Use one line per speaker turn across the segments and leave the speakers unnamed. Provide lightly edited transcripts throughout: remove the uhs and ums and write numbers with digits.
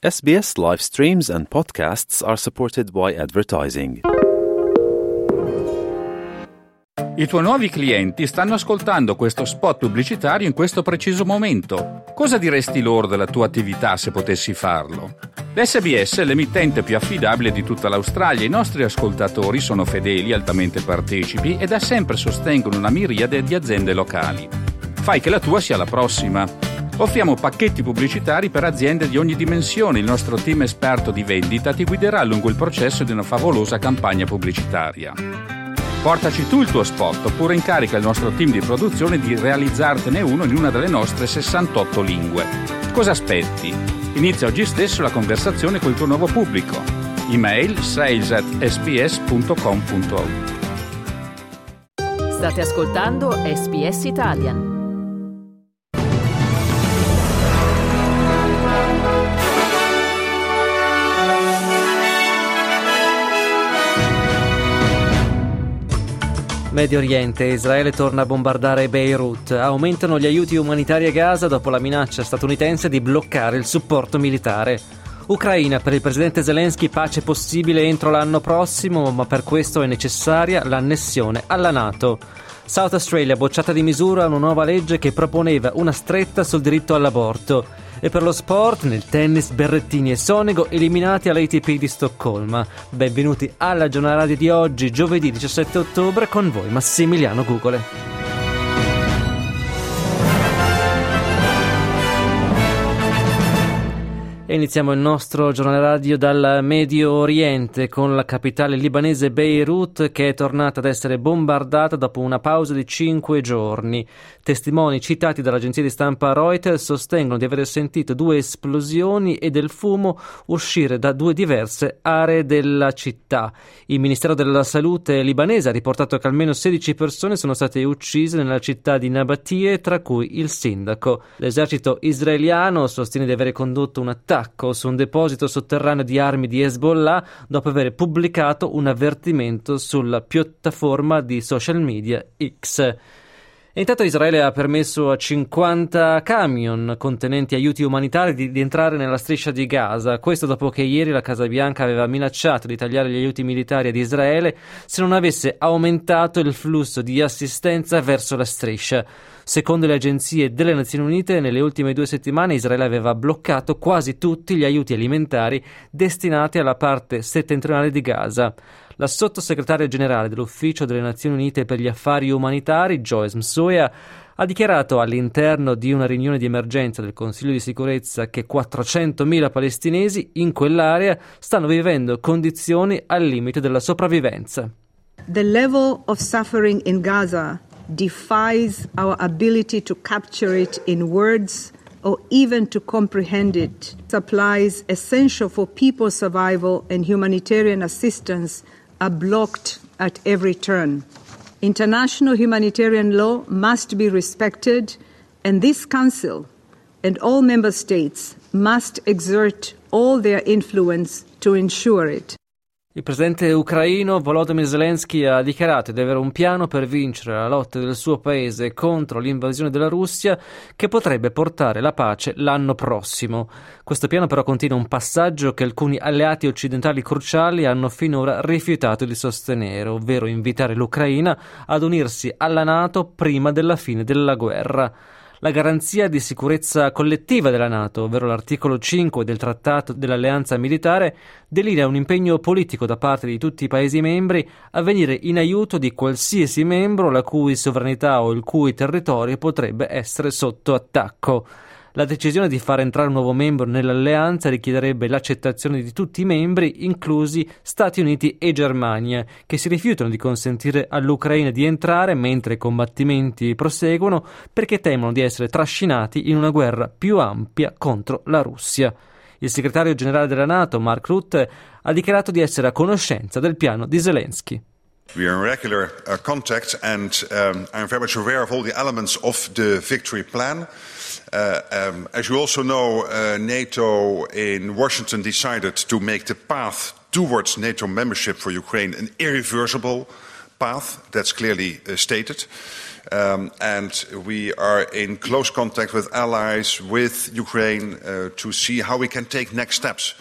SBS live streams and podcasts are supported by advertising.
I tuoi nuovi clienti stanno ascoltando questo spot pubblicitario in questo preciso momento. Cosa diresti loro della tua attività se potessi farlo? L'SBS è l'emittente più affidabile di tutta l'Australia. I nostri ascoltatori sono fedeli, altamente partecipi e da sempre sostengono una miriade di aziende locali. Fai che la tua sia la prossima. Offriamo pacchetti pubblicitari per aziende di ogni dimensione. Il nostro team esperto di vendita ti guiderà lungo il processo di una favolosa campagna pubblicitaria. Portaci tu il tuo spot oppure incarica il nostro team di produzione di realizzartene uno in una delle nostre 68 lingue. Cosa aspetti? Inizia oggi stesso la conversazione col tuo nuovo pubblico. Email sales@sbs.com.au.
State ascoltando SBS Italian.
Medio Oriente, Israele torna a bombardare Beirut, aumentano gli aiuti umanitari a Gaza dopo la minaccia statunitense di bloccare il supporto militare. Ucraina, per il presidente Zelensky pace possibile entro l'anno prossimo, ma per questo è necessaria l'annessione alla NATO. South Australia, bocciata di misura una nuova legge che proponeva una stretta sul diritto all'aborto. E per lo sport, nel tennis, Berrettini e Sonego eliminati all'ATP di Stoccolma. Benvenuti alla giornata radio di oggi, giovedì 17 ottobre, con voi Massimiliano Gugole. E iniziamo il nostro giornale radio dal Medio Oriente con la capitale libanese Beirut che è tornata ad essere bombardata dopo una pausa di 5 giorni. Testimoni citati dall'agenzia di stampa Reuters sostengono di aver sentito 2 esplosioni e del fumo uscire da 2 diverse aree della città. Il Ministero della Salute libanese ha riportato che almeno 16 persone sono state uccise nella città di Nabatie, tra cui il sindaco. L'esercito israeliano sostiene di aver condotto un attacco su un deposito sotterraneo di armi di Hezbollah dopo aver pubblicato un avvertimento sulla piattaforma di social media X. E intanto Israele ha permesso a 50 camion contenenti aiuti umanitari di entrare nella striscia di Gaza. Questo dopo che ieri la Casa Bianca aveva minacciato di tagliare gli aiuti militari ad Israele se non avesse aumentato il flusso di assistenza verso la striscia. Secondo le agenzie delle Nazioni Unite, nelle ultime 2 settimane Israele aveva bloccato quasi tutti gli aiuti alimentari destinati alla parte settentrionale di Gaza. La sottosegretaria generale dell'Ufficio delle Nazioni Unite per gli affari umanitari, Joyce Msuya, ha dichiarato all'interno di una riunione di emergenza del Consiglio di sicurezza che 400.000 palestinesi in quell'area stanno vivendo condizioni al limite della sopravvivenza.
The level of suffering in Gaza defies our ability to capture it in words or even to comprehend it. Supplies essential for people's survival and humanitarian assistance are blocked at every turn. International humanitarian law must be respected, and this Council and all member states must exert all their influence to ensure it.
Il presidente ucraino Volodymyr Zelensky ha dichiarato di avere un piano per vincere la lotta del suo paese contro l'invasione della Russia che potrebbe portare la pace l'anno prossimo. Questo piano però contiene un passaggio che alcuni alleati occidentali cruciali hanno finora rifiutato di sostenere, ovvero invitare l'Ucraina ad unirsi alla NATO prima della fine della guerra. La garanzia di sicurezza collettiva della NATO, ovvero l'articolo 5 del Trattato dell'Alleanza Militare, delinea un impegno politico da parte di tutti i Paesi membri a venire in aiuto di qualsiasi membro la cui sovranità o il cui territorio potrebbe essere sotto attacco. La decisione di far entrare un nuovo membro nell'alleanza richiederebbe l'accettazione di tutti i membri, inclusi Stati Uniti e Germania, che si rifiutano di consentire all'Ucraina di entrare mentre i combattimenti proseguono perché temono di essere trascinati in una guerra più ampia contro la Russia. Il segretario generale della NATO, Mark Rutte, ha dichiarato di essere a conoscenza del piano di Zelensky.
We are in regular contact and I'm very much aware of all the elements of the victory plan. As you also know, NATO in Washington decided to make the path towards NATO membership for Ukraine an irreversible path that's clearly stated. And we are in close contact with allies, with Ukraine, to see how we can take next steps.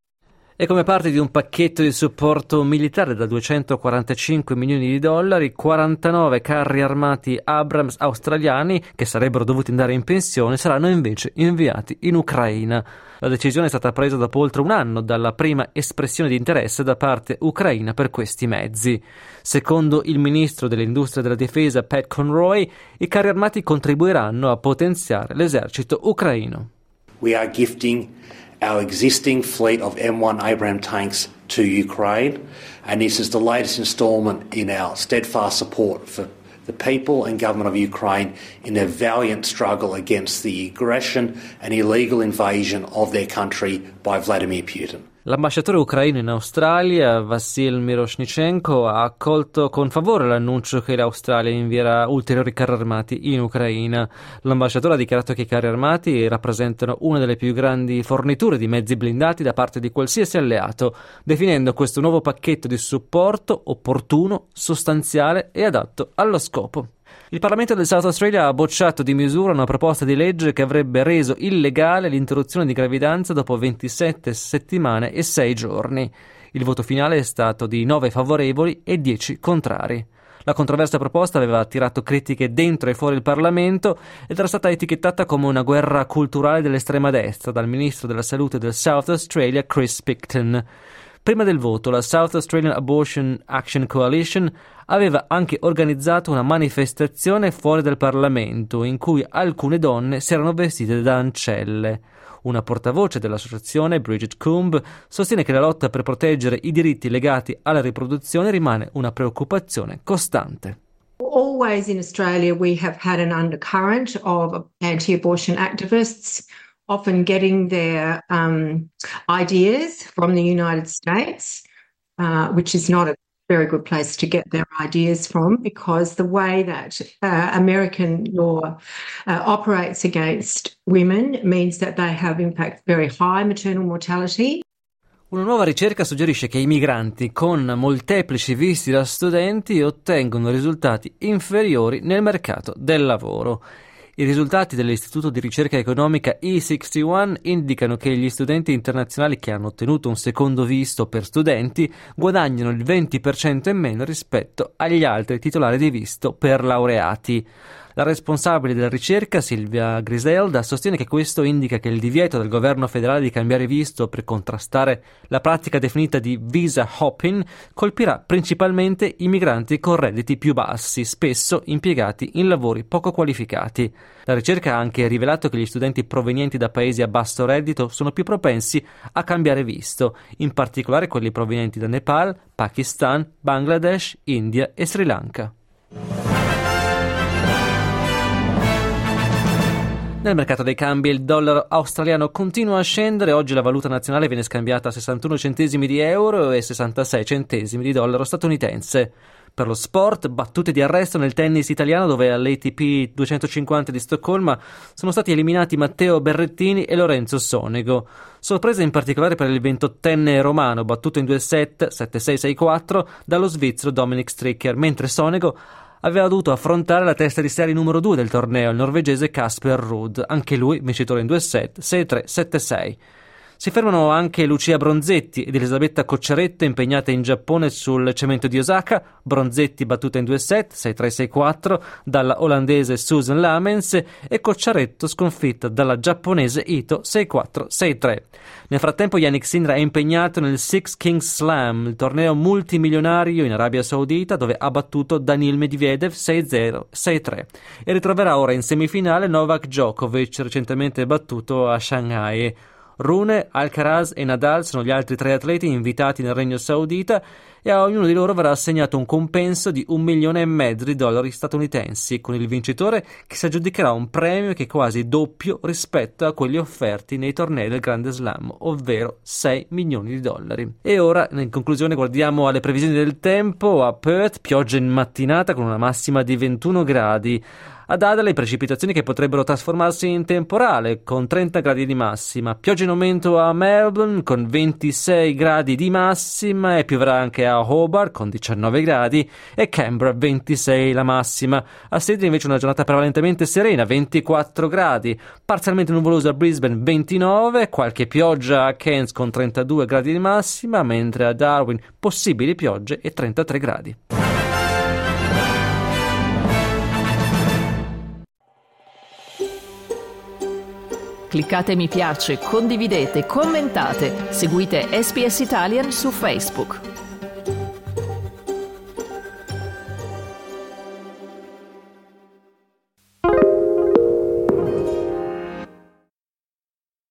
E come parte di un pacchetto di supporto militare da 245 milioni di dollari, 49 carri armati Abrams australiani, che sarebbero dovuti andare in pensione, saranno invece inviati in Ucraina. La decisione è stata presa dopo oltre un anno dalla prima espressione di interesse da parte ucraina per questi mezzi. Secondo il ministro dell'industria della difesa Pat Conroy, i carri armati contribuiranno a potenziare l'esercito ucraino.
We are gifting our existing fleet of M1 Abrams tanks to Ukraine, and this is the latest instalment in our steadfast support for the people and government of Ukraine in their valiant struggle against the aggression and illegal invasion of their country by Vladimir Putin.
L'ambasciatore ucraino in Australia, Vassil Miroshnichenko, ha accolto con favore l'annuncio che l'Australia invierà ulteriori carri armati in Ucraina. L'ambasciatore ha dichiarato che i carri armati rappresentano una delle più grandi forniture di mezzi blindati da parte di qualsiasi alleato, definendo questo nuovo pacchetto di supporto opportuno, sostanziale e adatto allo scopo. Il Parlamento del South Australia ha bocciato di misura una proposta di legge che avrebbe reso illegale l'interruzione di gravidanza dopo 27 settimane e 6 giorni. Il voto finale è stato di 9 favorevoli e 10 contrari. La controversa proposta aveva attirato critiche dentro e fuori il Parlamento ed era stata etichettata come una guerra culturale dell'estrema destra dal ministro della salute del South Australia Chris Picton. Prima del voto, la South Australian Abortion Action Coalition aveva anche organizzato una manifestazione fuori dal Parlamento in cui alcune donne si erano vestite da ancelle. Una portavoce dell'associazione, Bridget Coombe, sostiene che la lotta per proteggere i diritti legati alla riproduzione rimane una preoccupazione costante.
Always in Australia we have had an undercurrent of anti-abortion activists often getting their ideas from the United States, which is not a very good place to get their ideas from, because the way that American law operates against women means that they have, in fact, very high maternal mortality.
Una nuova ricerca suggerisce che i migranti con molteplici visti da studenti ottengono risultati inferiori nel mercato del lavoro. I risultati dell'Istituto di ricerca economica E61 indicano che gli studenti internazionali che hanno ottenuto un secondo visto per studenti guadagnano il 20% in meno rispetto agli altri titolari di visto per laureati. La responsabile della ricerca, Silvia Griselda, sostiene che questo indica che il divieto del governo federale di cambiare visto per contrastare la pratica definita di visa hopping colpirà principalmente i migranti con redditi più bassi, spesso impiegati in lavori poco qualificati. La ricerca ha anche rivelato che gli studenti provenienti da paesi a basso reddito sono più propensi a cambiare visto, in particolare quelli provenienti da Nepal, Pakistan, Bangladesh, India e Sri Lanka. Nel mercato dei cambi il dollaro australiano continua a scendere, oggi la valuta nazionale viene scambiata a 61 centesimi di euro e 66 centesimi di dollaro statunitense. Per lo sport, battute di arresto nel tennis italiano dove all'ATP 250 di Stoccolma sono stati eliminati Matteo Berrettini e Lorenzo Sonego. Sorpresa in particolare per il 28enne romano battuto in 2 set 7-6-6-4 dallo svizzero Dominic Stricker, mentre Sonego aveva dovuto affrontare la testa di serie numero 2 del torneo, il norvegese Casper Ruud, anche lui vincitore in 2 set, 6-3, 7-6. Si fermano anche Lucia Bronzetti ed Elisabetta Cocciaretto impegnate in Giappone sul cemento di Osaka, Bronzetti battuta in 2 set, 6-3, 6-4, dalla olandese Susan Lamens e Cocciaretto sconfitta dalla giapponese Ito 6-4, 6-3. Nel frattempo Yannick Sinner è impegnato nel Six Kings Slam, il torneo multimilionario in Arabia Saudita dove ha battuto Daniil Medvedev 6-0, 6-3 e ritroverà ora in semifinale Novak Djokovic, recentemente battuto a Shanghai. Rune, Alcaraz e Nadal sono gli altri 3 atleti invitati nel Regno Saudita e a ognuno di loro verrà assegnato un compenso di $1,5 milioni statunitensi, con il vincitore che si aggiudicherà un premio che è quasi doppio rispetto a quelli offerti nei tornei del Grande Slam, ovvero $6 milioni. E ora, in conclusione, guardiamo alle previsioni del tempo. A Perth, pioggia in mattinata con una massima di 21 gradi. Ad Adelaide precipitazioni che potrebbero trasformarsi in temporale con 30 gradi di massima, pioggia in aumento a Melbourne con 26 gradi di massima e pioverà anche a Hobart con 19 gradi e Canberra 26 la massima. A Sydney invece una giornata prevalentemente serena, 24 gradi, parzialmente nuvolosa a Brisbane 29, qualche pioggia a Cairns con 32 gradi di massima, mentre a Darwin possibili piogge e 33 gradi.
Cliccate mi piace, condividete, commentate, seguite SBS Italian su Facebook.